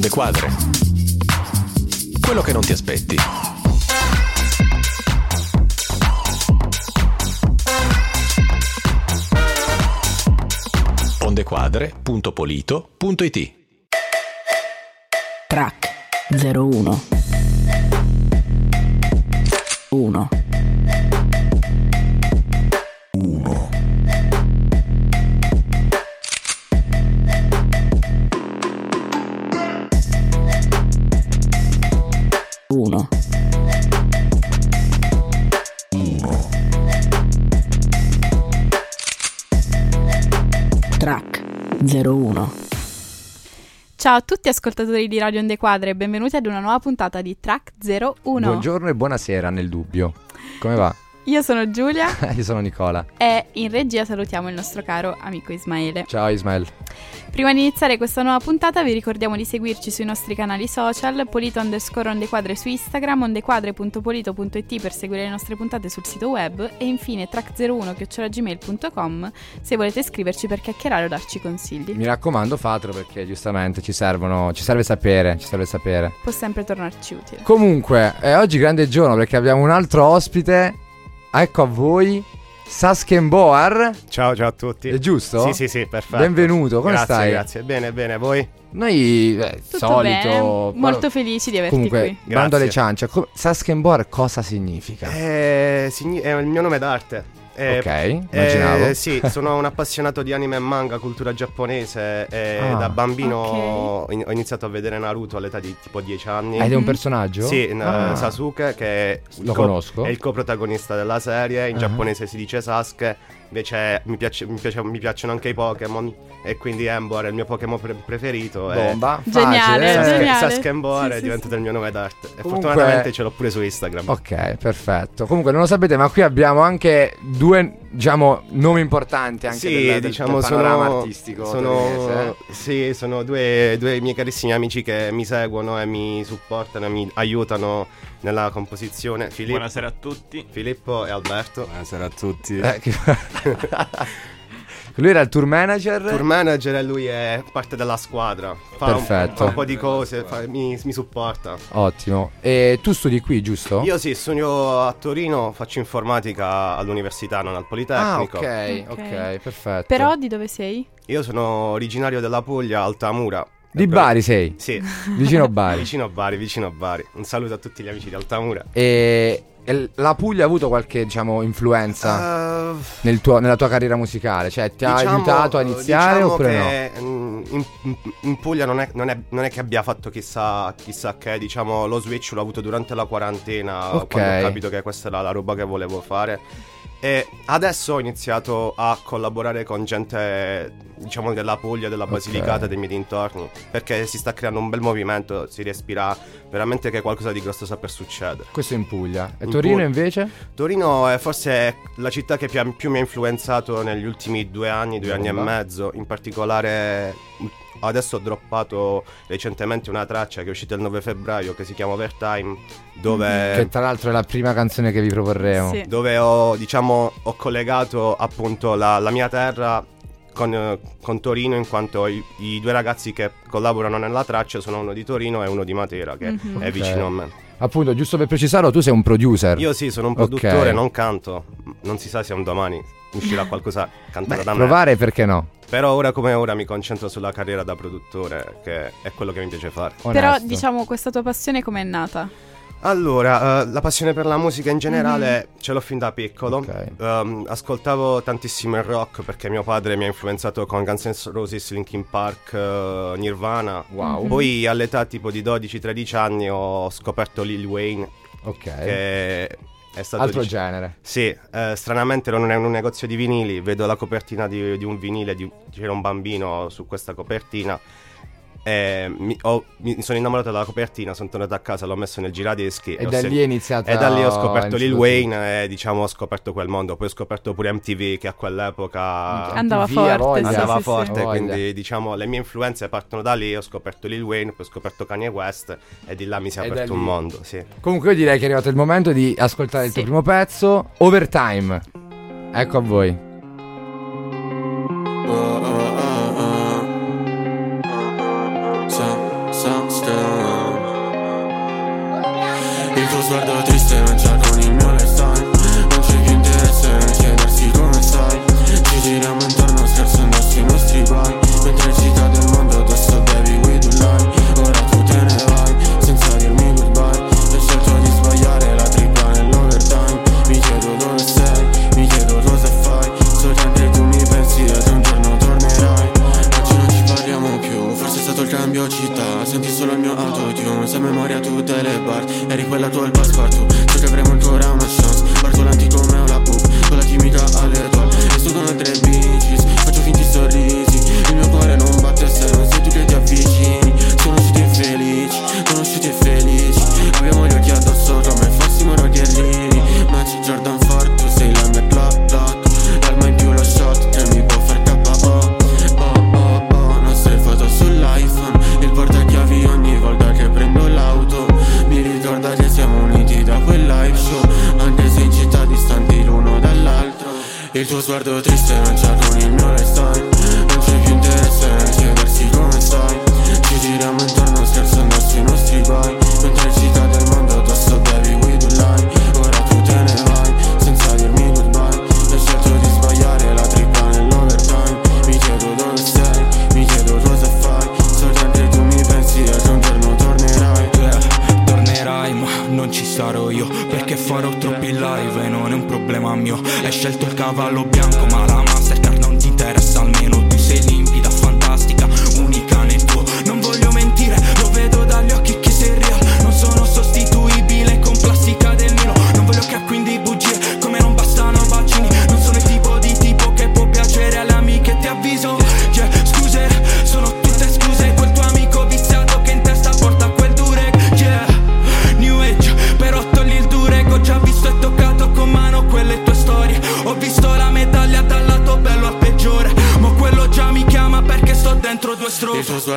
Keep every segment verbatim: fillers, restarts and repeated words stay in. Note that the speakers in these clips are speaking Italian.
Onde Quadre. Quello che non ti aspetti. ondequadre punto polito punto it. Track zero uno uno uno uno uno Track zero uno. Ciao a tutti ascoltatori di Radio Onde Quadre e benvenuti ad una nuova puntata di Track zero uno. Buongiorno e buonasera nel dubbio. Come va? Io sono Giulia Io sono Nicola. e in regia salutiamo il nostro caro amico Ismaele. Ciao Ismael. Prima di iniziare questa nuova puntata vi ricordiamo di seguirci sui nostri canali social, Polito underscore Ondequadre su Instagram, ondequadre punto polito punto it per seguire le nostre puntate sul sito web e infine track zero uno chiocciola gmail punto com se volete scriverci per chiacchierare o darci consigli. Mi raccomando, fatelo perché giustamente ci servono, ci serve sapere, ci serve sapere. Può sempre tornarci utile. Comunque, eh, oggi grande giorno perché abbiamo un altro ospite. Ecco a voi Saskenboar. Ciao, ciao a tutti. È giusto? Sì, sì, sì, perfetto. Benvenuto, come grazie, stai? Grazie, bene, bene, voi? Noi, eh, Tutto solito bene, molto felici di averti Comunque, qui. bando alle Grazie. ciance. Co- Saskenboar cosa significa? Eh, signi- è il mio nome d'arte. Eh, ok, immaginavo. eh, sì, sono un appassionato di anime e manga, cultura giapponese e Ah, da bambino ok. in- ho iniziato a vedere Naruto all'età di tipo dieci anni. Ed è un personaggio? Sì, n- Ah, Sasuke, che è Lo il co- conosco. è il coprotagonista della serie. In Ah. giapponese si dice Sasuke. Invece mi, piace- mi piace- mi piacciono anche i Pokémon. E quindi Emboar è il mio Pokémon pre- preferito. e- Bomba. Geniale, facile, eh. geniale. Saskenboar Sì, è sì, diventato sì. il mio nome d'arte. E Comunque- fortunatamente ce l'ho pure su Instagram. Ok, perfetto. Comunque non lo sapete, ma qui abbiamo anche due, diciamo, nomi importanti anche Sì, del, del- diciamo del panorama sono, artistico sono, torinese, eh. sì, sono due, due miei carissimi amici che mi seguono e mi supportano e mi aiutano nella composizione. Filippo, Buonasera a tutti. Filippo e Alberto. Buonasera a tutti. Eh, che- Lui era il tour manager. Tour manager e lui è parte della squadra. Fa, un, Perfetto. fa un po' di cose, fa- mi, mi supporta. Ottimo. E tu studi qui, giusto? Io sì, studio a Torino, faccio informatica all'università, non al Ah, Politecnico. ok, Ok. ok, perfetto. Però di dove sei? Io sono originario della Puglia, Altamura. Di E per- Bari sei? Sì, Vicino a Bari. vicino a Bari, vicino a Bari. Un saluto a tutti gli amici di Altamura. E, e la Puglia ha avuto qualche, diciamo, influenza Uh, nel tuo- nella tua carriera musicale? Cioè, ti ha diciamo- aiutato a iniziare diciamo oppure che, mm, in, in- in Puglia non è, non, è, non è che abbia fatto chissà, chissà che, diciamo, lo switch l'ho avuto durante la quarantena, Ok. quando ho capito che questa era la roba che volevo fare. E adesso ho iniziato a collaborare con gente, diciamo, della Puglia, della Basilicata, Ok. dei miei dintorni, perché si sta creando un bel movimento, si respira veramente che qualcosa di grosso sta per succedere. no? Questo è in Puglia. E In Torino Puglia. invece? Torino è forse la città che più, più mi ha influenzato negli ultimi due anni, due anni e Bomba. mezzo. In particolare adesso ho droppato recentemente una traccia che è uscita il nove febbraio che si chiama Overtime, dove, Che tra l'altro è la prima canzone che vi proporremo. Sì. dove ho, diciamo, ho collegato appunto la, la mia terra con, eh, con Torino, in quanto i, i due ragazzi che collaborano nella traccia sono uno di Torino e uno di Matera, che Mhm. è Ok. vicino a me. Appunto, giusto per precisarlo, tu sei un producer. Io sì, sono un Ok. produttore, non canto. Non si sa se un domani uscirà qualcosa cantato Beh, da me. provare perché no? Però ora come ora mi concentro sulla carriera da produttore, che è quello che mi piace fare. Però Onesto. diciamo questa tua passione com'è nata? Allora, eh, la passione per la musica in generale ce l'ho fin da piccolo. Ok. Ehm, ascoltavo tantissimo il rock perché mio padre mi ha influenzato con Guns N' Roses, Linkin Park, eh, Nirvana. Wow. Poi all'età tipo di dodici tredici anni ho scoperto Lil Wayne, Ok. che è stato... Altro dic- genere. Sì, eh, stranamente ero in un negozio di vinili, vedo la copertina di, di un vinile, di- c'era un bambino su questa copertina e mi, ho- mi sono innamorato della copertina, sono tornato a casa, l'ho messo nel giradischi E ho da sen- lì è iniziato. e da lì ho scoperto Lil a- Wayne e diciamo ho scoperto quel mondo. Poi ho scoperto pure M T V che a quell'epoca Andava M T V, forte, a voglia. sì, andava sì, forte, sì. quindi diciamo le mie influenze partono da lì. Ho scoperto Lil Wayne, poi ho scoperto Kanye West e di là mi si è E da aperto un lì. mondo, sì. Comunque io direi che è arrivato il momento di ascoltare il tuo Sì. primo pezzo, Overtime. Ecco a voi. Sound, sound, tuo sguardo triste mangia con il mio lifestyle. Non c'è più interesse nel chiedersi come stai. Ci giriamo intorno scherzando sui nostri guai, mentre ci cade il mondo addosso, baby, we do lie. Ora tu te ne vai, senza dirmi goodbye. Ho scelto di sbagliare la tripla nell'overtime. Mi chiedo dove sei, mi chiedo cosa fai. Soltanto tu mi pensi ed un giorno tornerai. Oggi non ci parliamo più, forse è stato il cambio città. Senti solo il mio autotune, sa memoria tutte le bar. Eri quella tua il passepartout, so che avremo ancora una chance. Parto lenti come una pup, con la chimica alle tue. E su con tre bicis, faccio finti sorrisi. Il mio cuore non batte se non sei tu che ti avvicini. Conosciuti e felici, conosciuti e felici. Abbiamo gli occhi addosso come fossimo roccherini. Magic Jordan Ford, tu sei la mia clock clock. L'alma in più lo shot, che mi può far K O. Oh oh oh, nostre foto sull'iPhone. Il portachiavi ogni volta che prendo l'auto. Mi ricorda che siamo uniti da quel live show, anche se in città distanti l'uno dall'altro. Il tuo sguardo triste mangia con il mio lifestyle. Non c'è più interesse nel chiedersi come stai. Ci giriamo intorno scherzando sui nostri guai, mentre ci cade il mondo addosso, baby, we do lie. Ora tu te ne vai, senza dirmi goodbye. Ho scelto di sbagliare la tripla nell'overtime. Mi chiedo dove sei, mi chiedo cosa fai. Soltanto tu mi pensi ed un giorno tornerai. Yeah, tornerai ma non ci sarò io, perché farò troppi live e non è un problema mio. Hai scelto il cavallo bianco ma la Mastercard non ti interessa. Almeno tu sei limpida, fantastica, unica nel tuo. Non voglio mentire, lo vedo dagli occhi che sei real. Non sono sostituibile con plastica del Nilo. Non voglio che quindi bugie, come non bastano bacini. Non sono il tipo di tipo che può piacere alle amiche, ti avviso. Yeah, scuse, sono tutte scuse. Quel tuo amico viziato che in testa porta quel durek. Yeah, New Age, però togli il durek. Ho già visto e toccato con mano quelle tue storie. Ho visto la medaglia dal lato bello al peggiore, ma quello già mi chiama perché sto dentro due strofe. Il tuo sguardo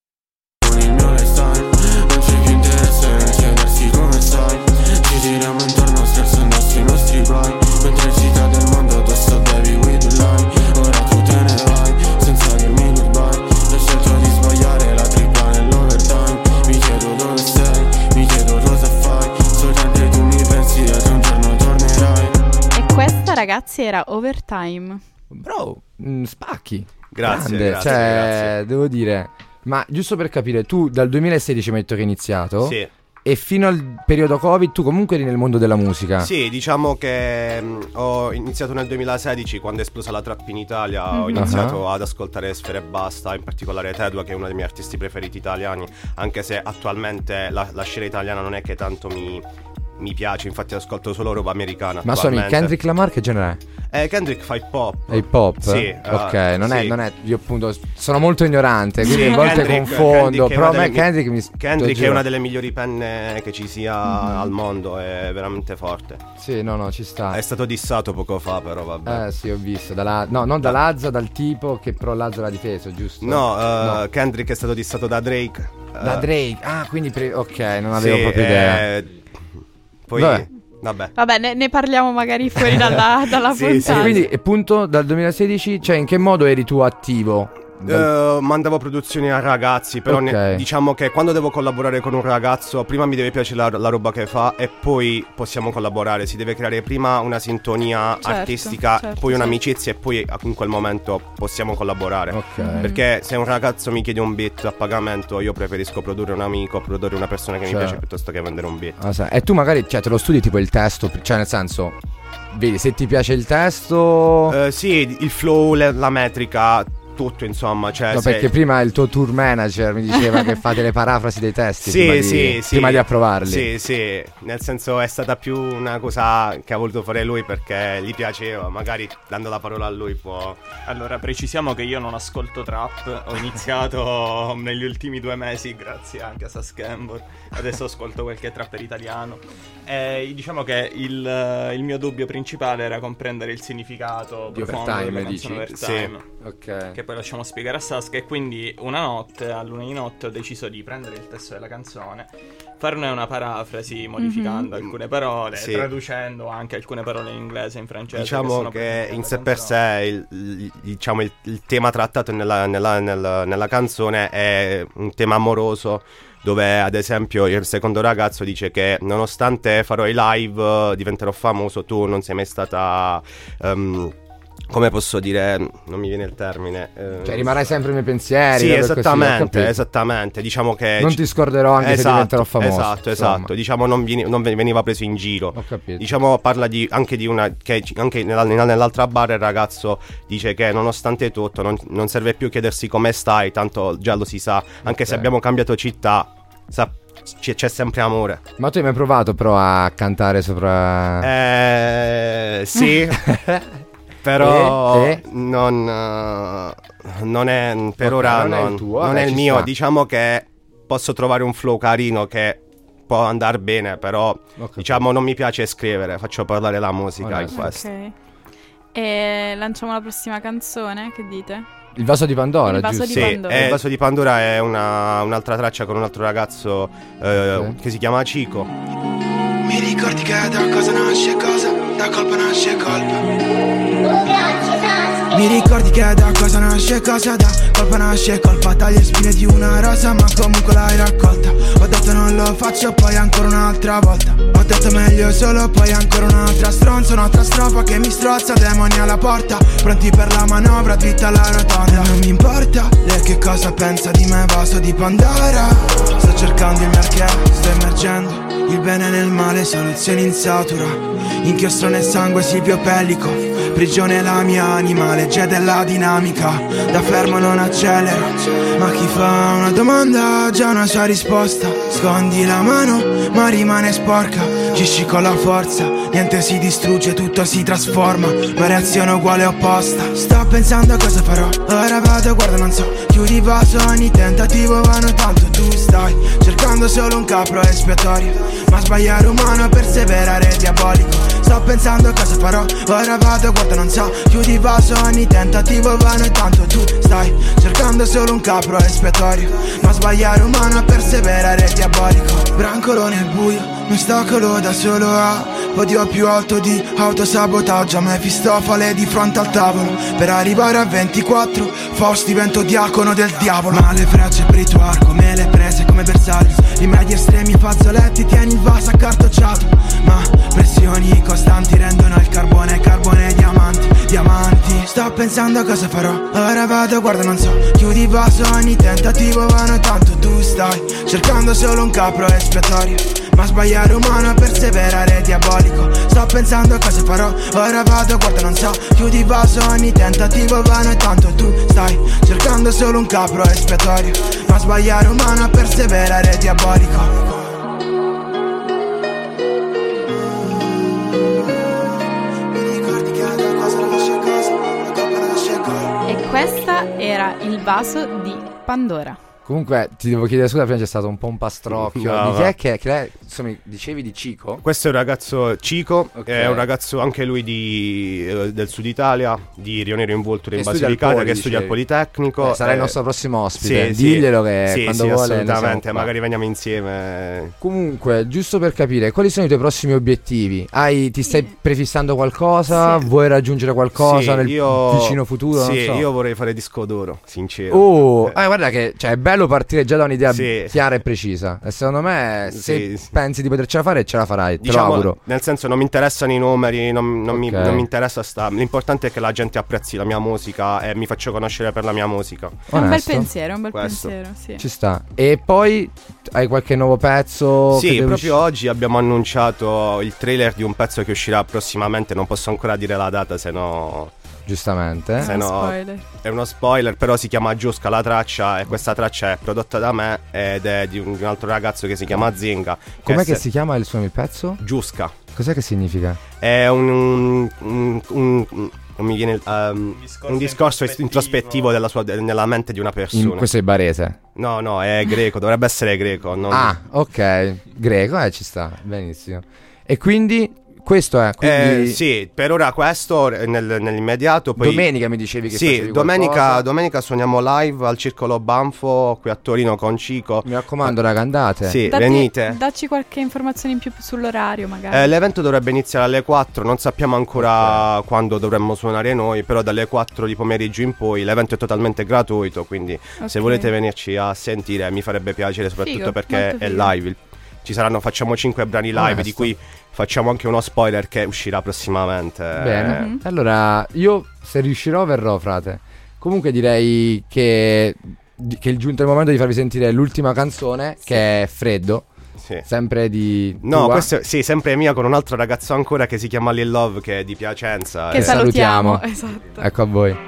con il mio lifestyle. Non c'è più interesse nel chiedersi come stai. Ci giriamo intorno scherzando sui nostri guai, mentre ci cade il mondo addosso, baby, we do lie. Ora tu te ne vai, senza dirmi goodbye. Ho scelto di sbagliare la tripla nell'overtime. Mi chiedo dove sei, mi chiedo cosa fai. Soltanto tu mi pensi ed un giorno tornerai. E questa, ragazzi, era Overtime. Bro, mm, spacchi. Grazie, Grande, grazie, cioè, grazie. devo dire. Ma giusto per capire, tu dal duemilasedici mi hai detto che hai iniziato. Sì. E fino al periodo Covid tu comunque eri nel mondo della musica. Sì, diciamo che mh, ho iniziato nel duemilasedici, quando è esplosa la trap in Italia. Mm-hmm. Ho iniziato Uh-huh. ad ascoltare Sfera Ebbasta, in particolare Tedua, che è uno dei miei artisti preferiti italiani. Anche se attualmente la, la scena italiana non è che tanto mi, mi piace, infatti ascolto solo roba americana. Ma sono attualmente. Kendrick Lamar, che genere è? Eh, Kendrick fa hip hop. È hip hop? Sì. Ok, uh, non, sì. È, non è. Io appunto sono molto ignorante, quindi Sì, a volte Kendrick- confondo. Kendrick è Però a una me delle Kendrick mi. Kendrick ti è una giuro. delle migliori penne che ci sia Mm-hmm. al mondo, è veramente forte. Sì, no, no, ci sta. È stato dissato poco fa, però vabbè. Eh sì, ho visto. Dalla, no, non da Lazza, dal tipo che però Lazza l'ha difeso, giusto? No, uh, No. Kendrick è stato dissato da Drake. Da Uh, Drake. Ah, quindi pre- ok, non avevo sì, proprio idea. eh, Poi Vabbè. vabbè. Vabbè, ne, ne parliamo magari fuori dalla, dalla Sì, Sì, puntata. quindi appunto dal duemilasedici, cioè in che modo eri tu attivo? Dal- Uh, mandavo produzioni a ragazzi, però Ok. ne- diciamo che quando devo collaborare con un ragazzo, prima mi deve piacere la, la roba che fa e poi possiamo collaborare. Si deve creare prima una sintonia Certo, artistica, certo, poi certo. un'amicizia e poi in quel momento possiamo collaborare. Ok. Perché se un ragazzo mi chiede un beat a pagamento, io preferisco produrre un amico, produrre una persona che Cioè. mi piace piuttosto che vendere un beat. Ah, sai. E tu magari, cioè, te lo studi tipo il testo, cioè nel senso, vedi, se ti piace il testo... Eh, sì, il flow, le- la metrica, tutto insomma. Cioè, No, se- perché prima il tuo tour manager mi diceva che fate le parafrasi dei testi Sì, prima, di, sì, sì. prima di approvarli. Sì, sì, nel senso è stata più una cosa che ha voluto fare lui perché gli piaceva, magari dando la parola a lui può... Allora, precisiamo che io non ascolto trap, ho iniziato negli ultimi due mesi grazie anche a Saskembor, adesso ascolto qualche trapper italiano e diciamo che il, il mio dubbio principale era comprendere il significato Di profondo Overtime, della canzone dici? Overtime. Ok. che poi lasciamo spiegare a Saskia. E quindi una notte, a luna di notte, ho deciso di prendere il testo della canzone, farne una parafrasi modificando Mhm. alcune parole, Sì. traducendo anche alcune parole in inglese e in francese. Diciamo sono che presenti in nella sé per canzone. sé il, il- diciamo, il, il tema trattato nella, nella- nella- nella canzone è un tema amoroso, dove ad esempio il secondo ragazzo dice che nonostante farò i live, eh, diventerò famoso, tu non sei mai stata... ehm, come posso dire, non mi viene il termine. eh, Cioè rimarrai sempre nei miei pensieri. Sì, robe così, ho esattamente, capito. esattamente. Diciamo che Non ti scorderò anche se Esatto, diventerò famoso. Esatto, insomma. esatto. Diciamo non, vieni- non veniva preso in giro. Ho capito. Diciamo parla di, anche di una che c- anche nella- nella- nell'altra barra il ragazzo dice che nonostante tutto non, non serve più chiedersi come stai, tanto già lo si sa, anche se Ok. abbiamo cambiato città, sa- c- c'è sempre amore. Ma tu hai mai provato però a cantare sopra... Eh, sì. Però E? E? non, eh, non è per Ok, ora non è il non, tuo, non vabbè, è il ci mio. sta. Diciamo che posso trovare un flow carino che può andare bene, però capito. diciamo non mi piace scrivere, faccio parlare la musica in Onesto. questo. Ok. E lanciamo la prossima canzone, che dite? Il vaso di Pandora, Il vaso giusto? di Sì, Pandora. eh, il vaso di Pandora è una- un'altra traccia con un altro ragazzo eh, Ok. che si chiama Cico. Mi ricordi che da cosa nasce cosa, da colpa nasce colpa. Mi ricordi che da cosa nasce cosa, da colpa nasce colpa. Tagli le spine di una rosa ma comunque l'hai raccolta. Ho detto non lo faccio poi ancora un'altra volta. Ho detto meglio solo poi ancora un'altra stronza, un'altra strofa che mi strozza, demoni alla porta. Pronti per la manovra dritta alla rotonda. Non mi importa lei che cosa pensa di me, vaso di Pandora. Sto cercando il perché, sto emergendo. Il bene nel male, soluzioni in satura. Inchiostro nel sangue, Silvio Pellico. Prigione la mia anima, legge della dinamica. Da fermo non accelero. Ma chi fa una domanda ha già una sua risposta. Scondi la mano ma rimane sporca. Gisci con la forza, niente si distrugge, tutto si trasforma. Ma reazione uguale opposta. Sto pensando a cosa farò, ora vado, guarda non so. Chiudi il vaso, ogni tentativo vano, tanto tu stai cercando solo un capro espiatorio. Ma sbagliare umano, perseverare è diabolico. Sto pensando a cosa farò, ora vado, guarda non so. Chiudi il vaso, ogni tentativo vano, e tanto tu stai cercando solo un capro espiatorio. Ma sbagliare umano, perseverare è diabolico. Brancolo nel buio, non stacolo da solo a podio più alto di autosabotaggio. A Mefistofale di fronte al tavolo per arrivare a ventiquattro Faust divento diacono del diavolo. Ma le frecce per il tuo arco me le prese come bersaglio. Rimedi estremi fazzoletti, tieni il vaso accartocciato. Ma pressioni costanti rendono il carbone carbone diamanti, diamanti. Sto pensando a cosa farò, ora vado, guarda non so. Chiudi il vaso, ogni tentativo vano, tanto tu stai cercando solo un capro espiatorio. Ma sbagliare umano, perseverare è diabolico. Sto pensando a cosa farò, ora vado, guarda non so. Chiudi il vaso, ogni tentativo vano, e tanto tu stai cercando solo un capro espiatorio. Ma sbagliare umano, perseverare è diabolico. E questa era il vaso di Pandora. Comunque ti devo chiedere scusa, prima c'è stato un po' un pastrocchio. No, Di chi va. è che, che è? Insomma, dicevi di Cico? Questo è un ragazzo Cico, Ok. è un ragazzo anche lui di, eh, del sud Italia, di Rio Nero in Vulture in Che studia al Basilicata, Poli, che studia al dicevi. Politecnico. Eh, sarà il eh, nostro prossimo ospite. sì, Diglielo sì. che Sì, quando sì, vuole ne assolutamente, siamo qua. magari veniamo insieme. Comunque, giusto per capire, quali sono i tuoi prossimi obiettivi? Hai, ti stai prefissando qualcosa? Sì. Vuoi raggiungere qualcosa Sì, nel io- vicino futuro? Sì, non so. io vorrei fare disco d'oro, sincero. Oh, Eh, eh, guarda che cioè, è bello partire già da un'idea Sì. chiara e precisa. E secondo me, se Sì, sì. pensi di potercela fare, ce la farai. Te lo Diciamo, auguro. nel senso, non mi interessano i numeri, non, non mi, Ok. non mi interessa sta. L'importante è che la gente apprezzi la mia musica e mi faccio conoscere per la mia musica. È un bel Onesto. pensiero, è un bel Questo. pensiero, sì. Ci sta. E poi hai qualche nuovo pezzo? che Sì, deve proprio usci- oggi abbiamo annunciato il trailer di un pezzo che uscirà prossimamente. Non posso ancora dire la data, se no. Giustamente. Se Uno no- spoiler. È uno spoiler, però si chiama Giusca la traccia. E questa traccia è prodotta da me ed è di un, di un altro ragazzo che si chiama Zinga. Com'è se- che si chiama il suo il pezzo? Giusca. Cos'è che significa? È un. un, un, un- un- non mi viene il- um, discorso un discorso introspettivo. introspettivo della sua, de- nella mente di una persona. In, questo è barese. No, no, è greco, dovrebbe essere greco. non- Ah, ok. Greco, eh, ci sta. Benissimo. E quindi questo è, quindi... Eh, sì, per ora questo nel, nell'immediato. Poi... Domenica mi dicevi che sì, facevi domenica, qualcosa. domenica suoniamo live al Circolo Banfo qui a Torino con Cico. Mi raccomando, raga, andate. Sì, Datti- venite. Dacci qualche informazione in più sull'orario magari. Eh, l'evento dovrebbe iniziare alle quattro, non sappiamo ancora Ok. quando dovremmo suonare noi, però dalle quattro di pomeriggio in poi l'evento è totalmente gratuito, quindi Ok. se volete venirci a sentire mi farebbe piacere, soprattutto Figo, perché molto è figo. live. Ci saranno, facciamo cinque brani live, Onesto. di cui facciamo anche uno spoiler che uscirà prossimamente. Bene, Mhm. allora io se riuscirò verrò, frate. Comunque direi che, che è giunto il momento di farvi sentire l'ultima canzone, che è Freddo, Sì. sempre di No, tua. questo è, sì, sempre mia, con un altro ragazzo ancora che si chiama Lil Love, che è di Piacenza. Che eh. salutiamo. salutiamo. Esatto. Ecco a voi.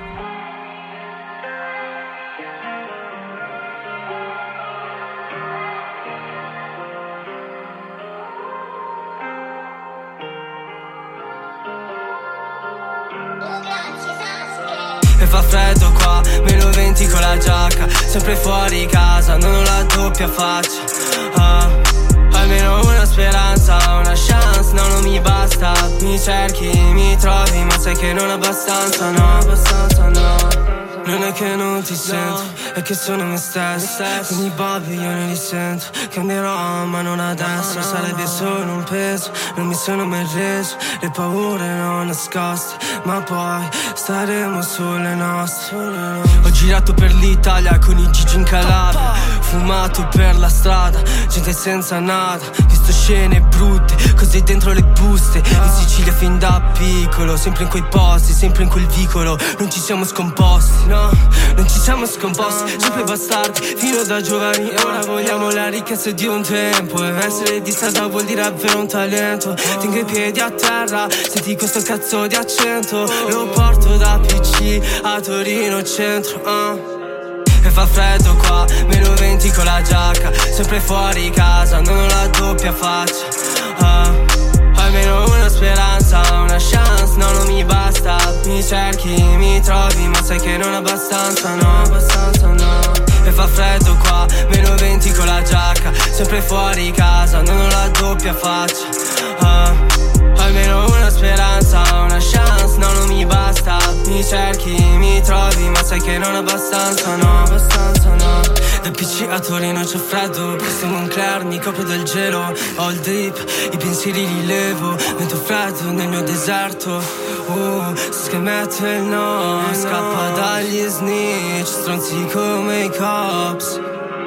E fa freddo qua, meno venti con la giacca, sempre fuori casa, non ho la doppia faccia. Ah, almeno una speranza, una chance, no, non mi basta. Mi cerchi, mi trovi, ma sai che non abbastanza, no, abbastanza no. Non è che non ti sento, è che sono me stesso. Quindi Bobby io non li sento. Cambierò ma non adesso, sarebbe solo un peso. Non mi sono mai reso, le paure non nascoste, ma poi staremo sulle nostre. Ho girato per l'Italia con i Gigi in Calabria, fumato per la strada, gente senza nada, visto scene brutte, così dentro le buste. In Sicilia fin da piccolo, sempre in quei posti, sempre in quel vicolo. Non ci siamo scomposti, no, non ci siamo scomposti, sempre bastardi, fino da giovani. E ora vogliamo la ricchezza di un tempo, e essere di strada vuol dire avere un talento. Tengo i piedi a terra, senti questo cazzo di accento. Lo porto da P C a Torino centro, uh. E fa freddo qua, meno venti con la giacca, sempre fuori casa, non ho la doppia faccia. Ah, almeno una speranza, una chance, no, non mi basta. Mi cerchi, mi trovi, ma sai che non abbastanza, no, abbastanza no. E fa freddo qua, meno venti con la giacca, sempre fuori casa, non ho la doppia faccia. Ah, almeno una speranza, una chance, no, non mi basta. Mi cerchi, mi trovi, ma sai che non abbastanza, no, abbastanza no. Da P C a Torino c'è freddo, presto Moncler mi copro del gelo. Ho il drip, i pensieri li levo, vento freddo nel mio deserto. Uh, che mette il no, scappa dagli snitch, stronzi come i cops.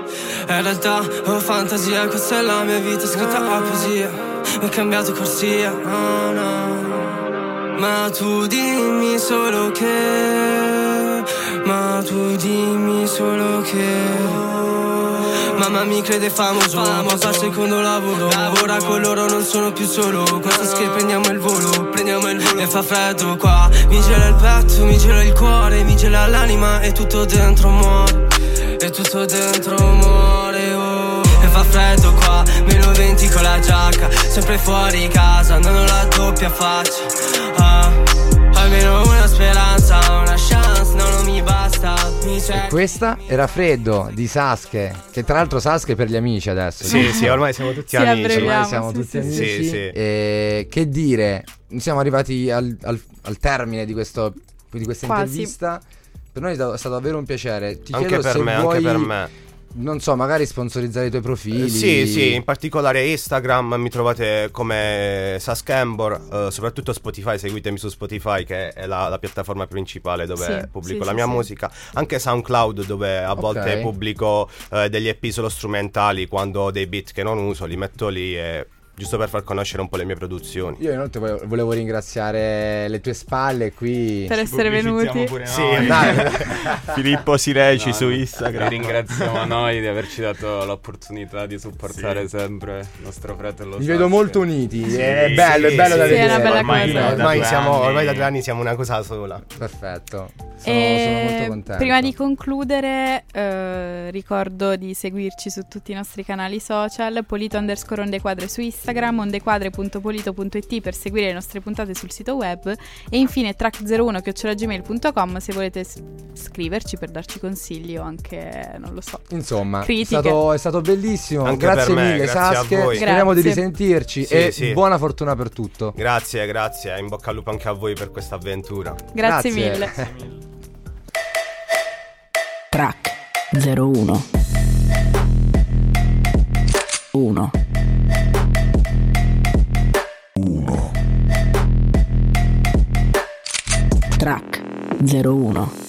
In realtà ho fantasia, questa è la mia vita scritta a poesia. Mi ho cambiato corsia, oh no. Ma tu dimmi solo che, ma tu dimmi solo che mamma mi crede famoso, famoso al secondo lavoro. Ora con loro non sono più solo, questa skill prendiamo il volo, prendiamo il volo. E fa freddo qua, mi gela il petto, mi gela il cuore, mi gela l'anima e tutto dentro muore, e tutto dentro muore, oh. E fa freddo qua, meno venti con la giacca, sempre fuori casa, non ho la doppia faccia. Ah, almeno una speranza, una chance, no, non mi basta. Mi E questa era Freddo di Sasuke, che tra l'altro Sasuke per gli amici adesso. Sì, sì, ormai siamo tutti Sì, amici. abbreviamo. Ormai siamo sì, tutti sì, amici. sì. Sì, sì. E che dire, siamo arrivati al, al- al termine di, questo, di questa Quasi. intervista. Per noi è stato, è stato davvero un piacere. Ti Anche chiedo per se me, vuoi, anche per me. non so, magari sponsorizzare i tuoi profili. Eh, Sì, sì, in particolare Instagram mi trovate come Saskembor, eh, soprattutto Spotify, seguitemi su Spotify che è la, la piattaforma principale dove Sì, pubblico sì, la sì, mia sì. musica, anche SoundCloud dove a volte Ok. pubblico eh, degli E P solo strumentali, quando ho dei beat che non uso li metto lì e giusto per far conoscere un po' le mie produzioni. Io inoltre volevo, volevo ringraziare le tue spalle qui. Per essere Pubblicizziamo venuti. pure Sì, noi. dai. Filippo Sireci No, su no. Instagram. Vi ringraziamo noi di averci dato l'opportunità di supportare sempre il nostro fratello. Vi Sasuke. vedo molto uniti. Sì, è bello, sì, è bello da sì, sì, è vedere. una bella ormai cosa. da Ormai due siamo, anni- ormai da due anni siamo una cosa sola. Perfetto. Sono, E sono molto contento. prima di concludere, eh, ricordo di seguirci su tutti i nostri canali social, Polito underscore Onde Quadre su Instagram, ondequadre punto polito punto it per seguire le nostre puntate sul sito web e infine track zero uno chiocciola gmail punto com se volete s- scriverci per darci consigli o anche, non lo so, Insomma, è critiche. stato, è stato bellissimo. Anche Grazie per me, mille, grazie a Sasuke. voi. Speriamo di Grazie. risentirci Sì, e sì. buona fortuna per tutto. Grazie, grazie. In bocca al lupo anche a voi per questa avventura. Grazie, Grazie. mille. Track zero uno. uno. Uno. Track zero uno.